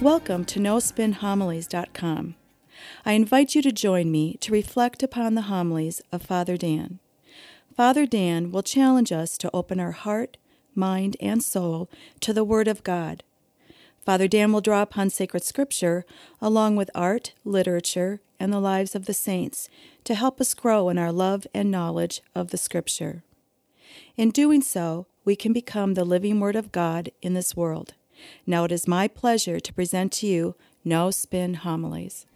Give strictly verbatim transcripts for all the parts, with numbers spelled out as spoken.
Welcome to no spin homilies dot com. I invite you to join me to reflect upon the homilies of Father Dan. Father Dan will challenge us to open our heart, mind, and soul to the Word of God. Father Dan will draw upon sacred scripture along with art, literature, and the lives of the saints to help us grow in our love and knowledge of the scripture. In doing so, we can become the living Word of God in this world. Now it is my pleasure to present to you No Spin Homilies.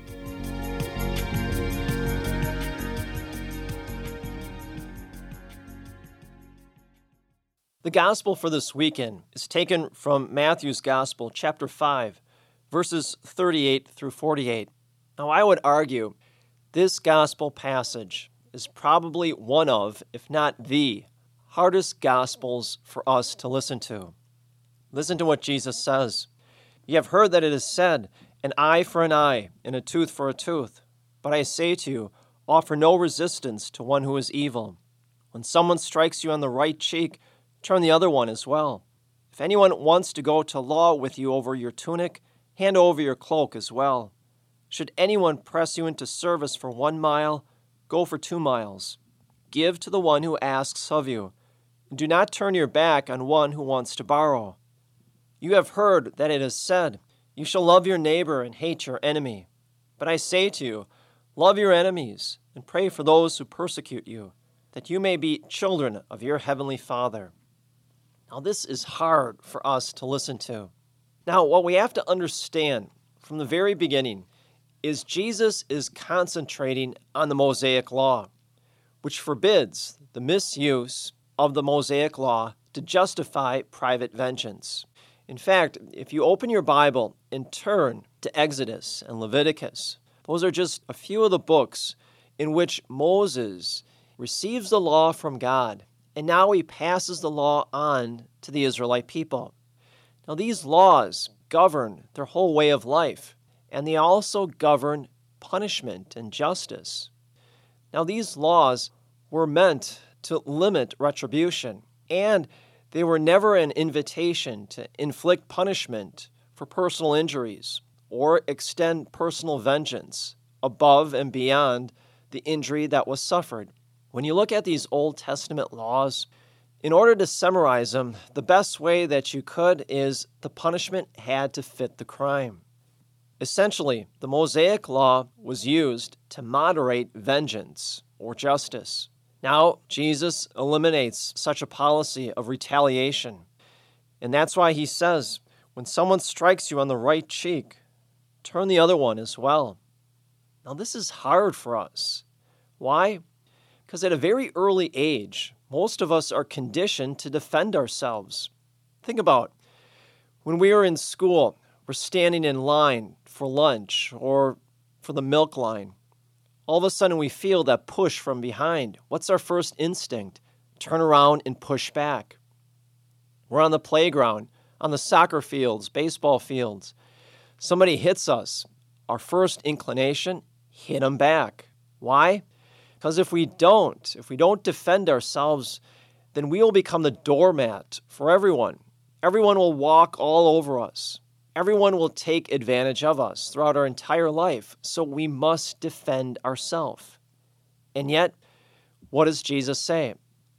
The gospel for this weekend is taken from Matthew's Gospel, chapter five, verses thirty-eight through forty-eight. Now, I would argue this gospel passage is probably one of, if not the, hardest gospels for us to listen to. Listen to what Jesus says. "You have heard that it is said, an eye for an eye and a tooth for a tooth. But I say to you, offer no resistance to one who is evil. When someone strikes you on the right cheek, turn the other one as well. If anyone wants to go to law with you over your tunic, hand over your cloak as well. Should anyone press you into service for one mile, go for two miles. Give to the one who asks of you, and do not turn your back on one who wants to borrow. You have heard that it is said, you shall love your neighbor and hate your enemy. But I say to you, love your enemies and pray for those who persecute you, that you may be children of your heavenly Father." Now, this is hard for us to listen to. Now, what we have to understand from the very beginning is Jesus is concentrating on the Mosaic Law, which forbids the misuse of the Mosaic Law to justify private vengeance. In fact, if you open your Bible and turn to Exodus and Leviticus, those are just a few of the books in which Moses receives the law from God, and now he passes the law on to the Israelite people. Now, these laws govern their whole way of life, and they also govern punishment and justice. Now, these laws were meant to limit retribution, and they were never an invitation to inflict punishment for personal injuries or extend personal vengeance above and beyond the injury that was suffered. When you look at these Old Testament laws, in order to summarize them, the best way that you could is the punishment had to fit the crime. Essentially, the Mosaic Law was used to moderate vengeance or justice. Now, Jesus eliminates such a policy of retaliation. And that's why he says, when someone strikes you on the right cheek, turn the other one as well. Now, this is hard for us. Why? Because at a very early age, most of us are conditioned to defend ourselves. Think about when we were in school, we're standing in line for lunch or for the milk line. All of a sudden, we feel that push from behind. What's our first instinct? Turn around and push back. We're on the playground, on the soccer fields, baseball fields. Somebody hits us. Our first inclination, hit them back. Why? Because if we don't, if we don't defend ourselves, then we will become the doormat for everyone. Everyone will walk all over us. Everyone will take advantage of us throughout our entire life, so we must defend ourselves. And yet, what does Jesus say?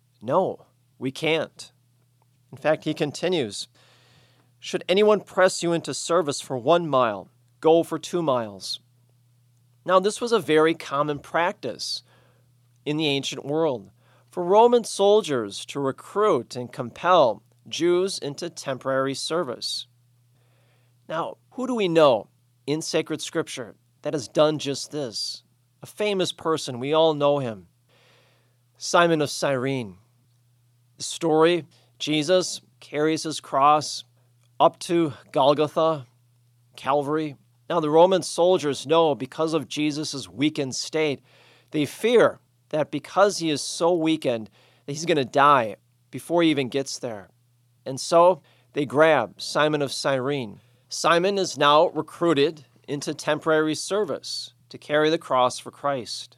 No, we can't. In fact, he continues, should anyone press you into service for one mile, go for two miles. Now, this was a very common practice in the ancient world for Roman soldiers to recruit and compel Jews into temporary service. Now, who do we know in sacred scripture that has done just this? A famous person, we all know him, Simon of Cyrene. The story, Jesus carries his cross up to Golgotha, Calvary. Now, the Roman soldiers know because of Jesus' weakened state, they fear that because he is so weakened, that he's going to die before he even gets there. And so they grab Simon of Cyrene. Simon is now recruited into temporary service to carry the cross for Christ.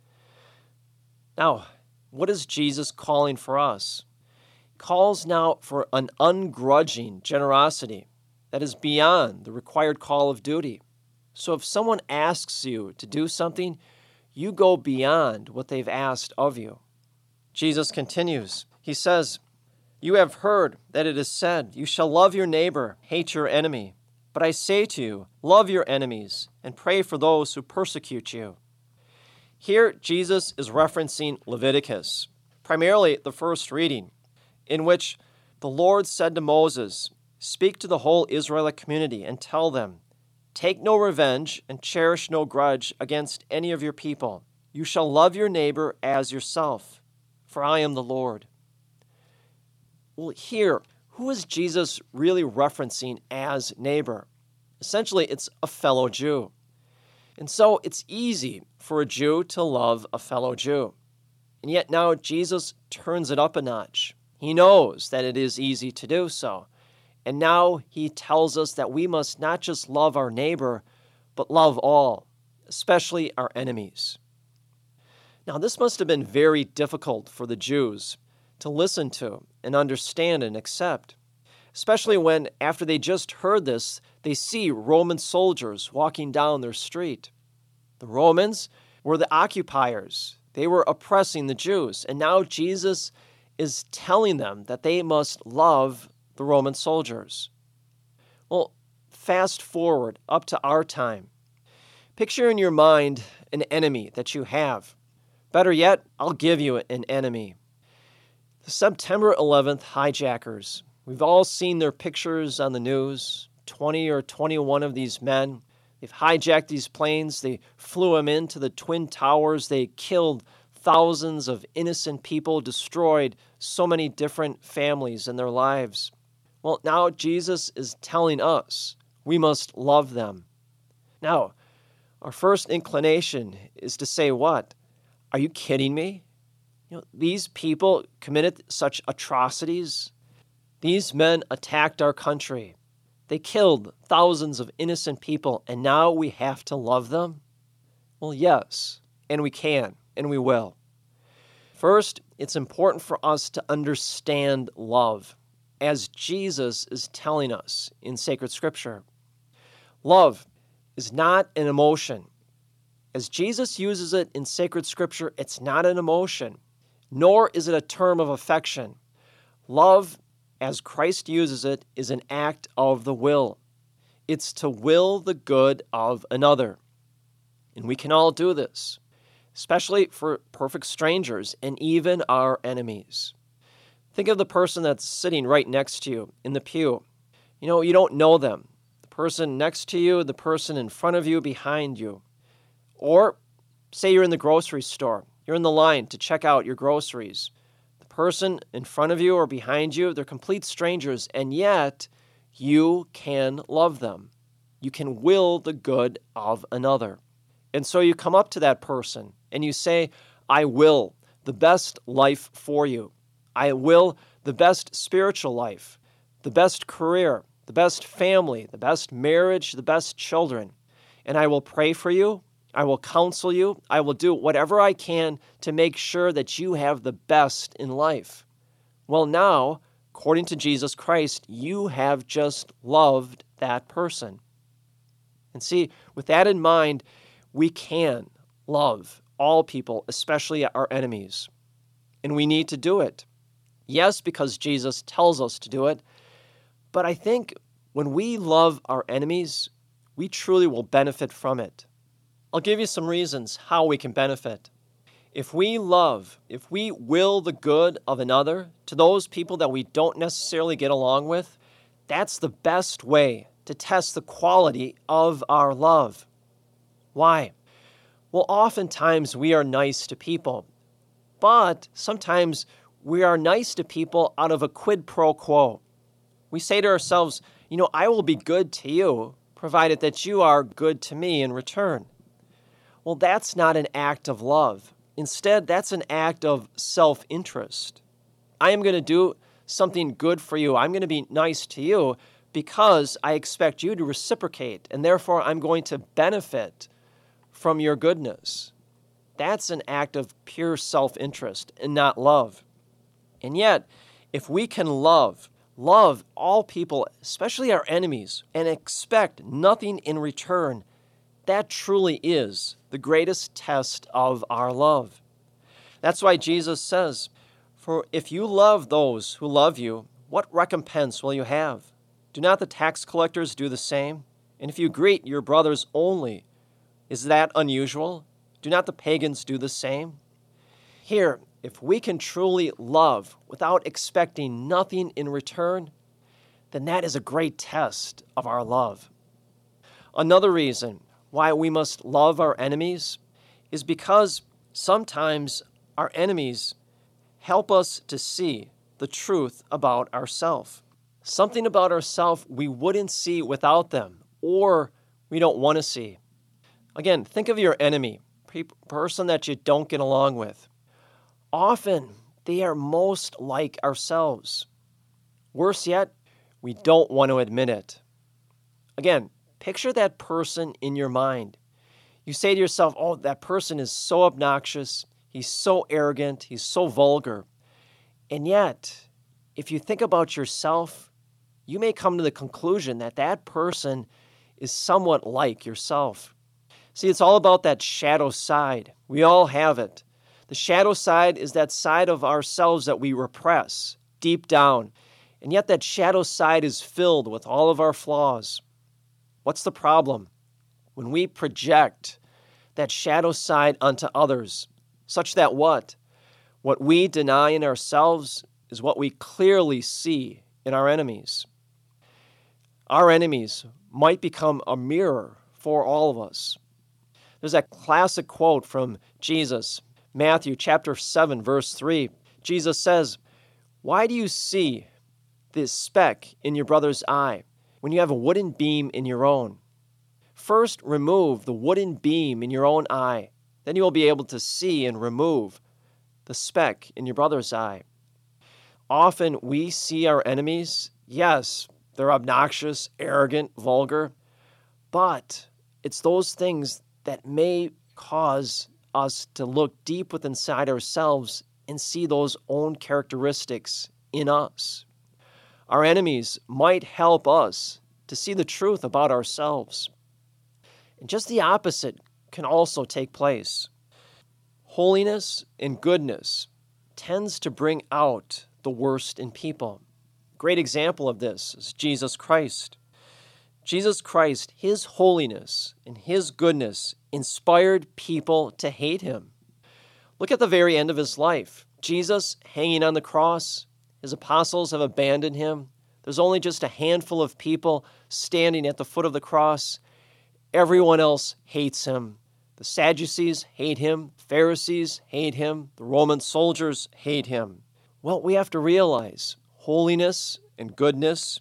Now, what is Jesus calling for us? He calls now for an ungrudging generosity. that is beyond the required call of duty. So if someone asks you to do something, you go beyond what they've asked of you. Jesus continues. He says, "You have heard that it is said, 'You shall love your neighbor, hate your enemy.' But I say to you, love your enemies and pray for those who persecute you." Here, Jesus is referencing Leviticus, primarily the first reading, in which the Lord said to Moses, "Speak to the whole Israelite community and tell them, 'Take no revenge and cherish no grudge against any of your people. You shall love your neighbor as yourself, for I am the Lord.'" Well, here, who is Jesus really referencing as neighbor? Essentially, it's a fellow Jew. And so it's easy for a Jew to love a fellow Jew. And yet now Jesus turns it up a notch. He knows that it is easy to do so. And now he tells us that we must not just love our neighbor, but love all, especially our enemies. Now, this must have been very difficult for the Jews to listen to and understand and accept, especially when, after they just heard this, they see Roman soldiers walking down their street. The Romans were the occupiers. They were oppressing the Jews, and now Jesus is telling them that they must love the Roman soldiers. Well, fast forward up to our time. Picture in your mind an enemy that you have. Better yet, I'll give you an enemy. The September eleventh hijackers. We've all seen their pictures on the news. twenty or twenty-one of these men. They've hijacked these planes. They flew them into the Twin Towers. They killed thousands of innocent people, destroyed so many different families and their lives. Well, now Jesus is telling us we must love them. Now, our first inclination is to say what? Are you kidding me? You know, these people committed such atrocities. These men attacked our country. They killed thousands of innocent people, and now we have to love them? Well, yes, and we can, and we will. First, it's important for us to understand love, as Jesus is telling us in sacred scripture. Love is not an emotion. As Jesus uses it in sacred scripture, it's not an emotion, nor is it a term of affection. Love, as Christ uses it, is an act of the will. It's to will the good of another. And we can all do this, especially for perfect strangers and even our enemies. Think of the person that's sitting right next to you in the pew. You know, you don't know them. The person next to you, the person in front of you, behind you. Or say you're in the grocery store. You're in the line to check out your groceries. The person in front of you or behind you, they're complete strangers, and yet you can love them. You can will the good of another. And so you come up to that person and you say, I will the best life for you. I will the best spiritual life, the best career, the best family, the best marriage, the best children. And I will pray for you. I will counsel you. I will do whatever I can to make sure that you have the best in life. Well, now, according to Jesus Christ, you have just loved that person. And see, with that in mind, we can love all people, especially our enemies. And we need to do it. Yes, because Jesus tells us to do it. But I think when we love our enemies, we truly will benefit from it. I'll give you some reasons how we can benefit. If we love, if we will the good of another to those people that we don't necessarily get along with, that's the best way to test the quality of our love. Why? Well, oftentimes we are nice to people, but sometimes we are nice to people out of a quid pro quo. We say to ourselves, you know, I will be good to you, provided that you are good to me in return. Well, that's not an act of love. Instead, that's an act of self-interest. I am going to do something good for you. I'm going to be nice to you because I expect you to reciprocate, and therefore I'm going to benefit from your goodness. That's an act of pure self-interest and not love. And yet, if we can love love all people, especially our enemies, and expect nothing in return, that truly is the greatest test of our love. That's why Jesus says, "For if you love those who love you, what recompense will you have? Do not the tax collectors do the same? And if you greet your brothers only, is that unusual? Do not the pagans do the same?" Here, if we can truly love without expecting nothing in return, then that is a great test of our love. Another reason why we must love our enemies is because sometimes our enemies help us to see the truth about ourselves. Something about ourselves we wouldn't see without them, or we don't want to see. Again, think of your enemy, a person that you don't get along with. Often, they are most like ourselves. Worse yet, we don't want to admit it. Again, picture that person in your mind. You say to yourself, "Oh, that person is so obnoxious, he's so arrogant, he's so vulgar." And yet, if you think about yourself, you may come to the conclusion that that person is somewhat like yourself. See, it's all about that shadow side. We all have it. The shadow side is that side of ourselves that we repress deep down, and yet that shadow side is filled with all of our flaws. What's the problem? When we project that shadow side onto others, such that what? What we deny in ourselves is what we clearly see in our enemies. Our enemies might become a mirror for all of us. There's that classic quote from Jesus, Matthew chapter seven, verse three. Jesus says, "Why do you see this speck in your brother's eye when you have a wooden beam in your own? First remove the wooden beam in your own eye. Then you will be able to see and remove the speck in your brother's eye." Often we see our enemies, yes, they're obnoxious, arrogant, vulgar, but it's those things that may cause us to look deep within inside ourselves and see those own characteristics in us. Our enemies might help us to see the truth about ourselves. And just the opposite can also take place. Holiness and goodness tends to bring out the worst in people. A great example of this is Jesus Christ. Jesus Christ, his holiness and his goodness inspired people to hate him. Look at the very end of his life. Jesus hanging on the cross. His apostles have abandoned him. There's only just a handful of people standing at the foot of the cross. Everyone else hates him. The Sadducees hate him. Pharisees hate him. The Roman soldiers hate him. Well, we have to realize holiness and goodness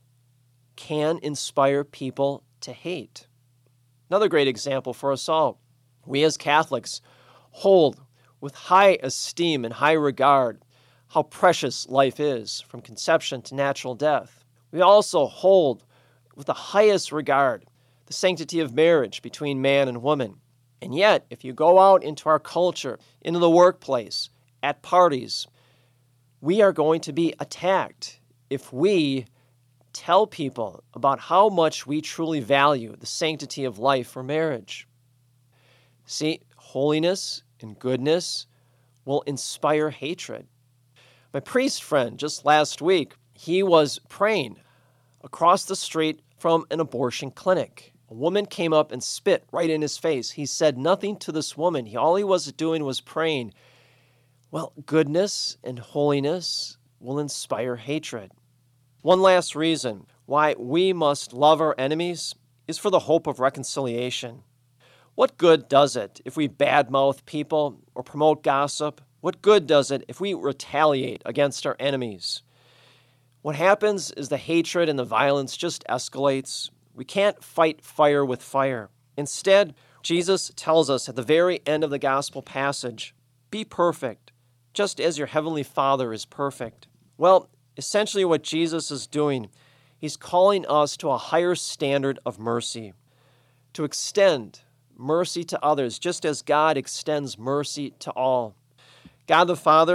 can inspire people to hate. Another great example for us all. We as Catholics hold with high esteem and high regard how precious life is from conception to natural death. We also hold with the highest regard the sanctity of marriage between man and woman. And yet, if you go out into our culture, into the workplace, at parties, we are going to be attacked if we tell people about how much we truly value the sanctity of life for marriage. See, holiness and goodness will inspire hatred. My priest friend, just last week, he was praying across the street from an abortion clinic. A woman came up and spit right in his face. He said nothing to this woman. He, all he was doing was praying. Well, goodness and holiness will inspire hatred. One last reason why we must love our enemies is for the hope of reconciliation. What good does it if we badmouth people or promote gossip? What good does it if we retaliate against our enemies? What happens is the hatred and the violence just escalates. We can't fight fire with fire. Instead, Jesus tells us at the very end of the gospel passage, "Be perfect, just as your heavenly Father is perfect." Well, essentially what Jesus is doing, he's calling us to a higher standard of mercy, to extend mercy to others, just as God extends mercy to all. God the Father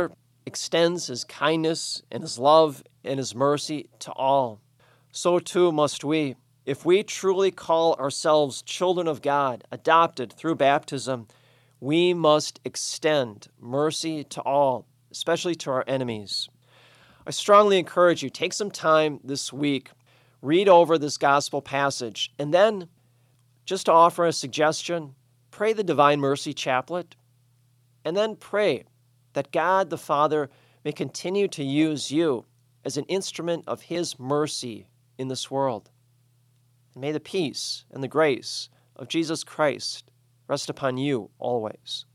extends his kindness and his love and his mercy to all. So too must we. If we truly call ourselves children of God, adopted through baptism, we must extend mercy to all, especially to our enemies. I strongly encourage you, take some time this week, read over this gospel passage, and then, just to offer a suggestion, pray the Divine Mercy Chaplet, and then pray that God the Father may continue to use you as an instrument of His mercy in this world. And may the peace and the grace of Jesus Christ rest upon you always.